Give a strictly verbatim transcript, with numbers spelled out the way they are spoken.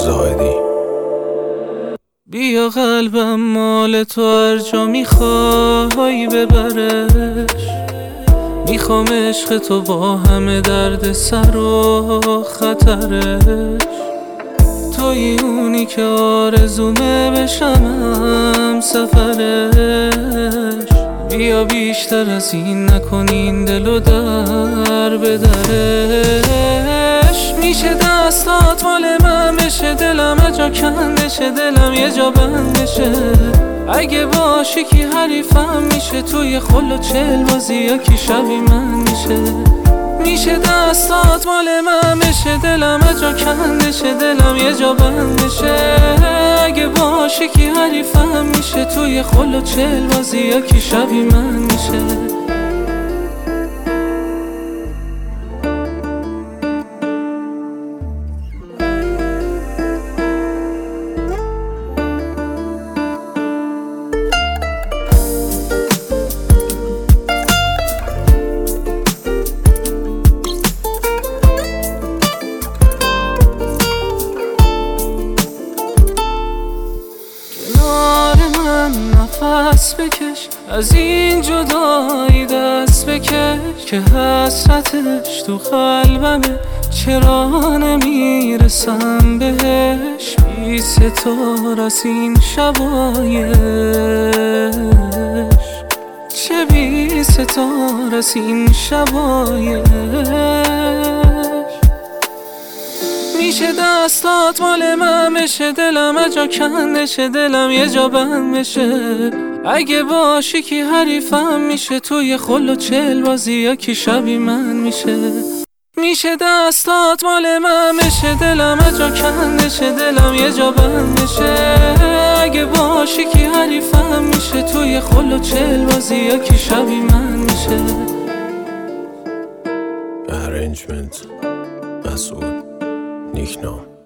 زاهدی. بیا قلبم مال تو، هر جا میخوای ببرش. میخوام عشق تو با همه درد سر و خطرش. توی اونی که آرزومه بشم سفرش. بیا بیشتر از این نکنین دلو در به درش. میشه دستات مال من بشه، دلم اجا کندشه، دلم یه جا بندشه. اگه باشی کی حریفم میشه، توی خل و چل بازی یا کی شبی من میشه. میشه دستات مال من بشه، دلم اجا کندشه، دلم یه جا بندشه. اگه باشی کی حریفم میشه، توی خل و چل بازی یا کی شبی من میشه. نفس بکش، از این جدایی دست بکش، که حسرتش تو قلبمه، چرا نمیرسم بهش. بی ستار از این شبایش، چه بی ستار از این شبایش. میشه دستات مال من بشه، دلم اجا کندشه، دلم یه جا بند بشه. اگه باشی کی حریفم میشه، توی خل و چل بازی یا کی شبی من میشه. میشه دستات مال من بشه، دلم اجا کندشه، دلم یه جا بند بشه. اگه باشی کی حریفم میشه، توی خل و چل بازی یا کی شبی من میشه. Arrangement مسعود نیکنام.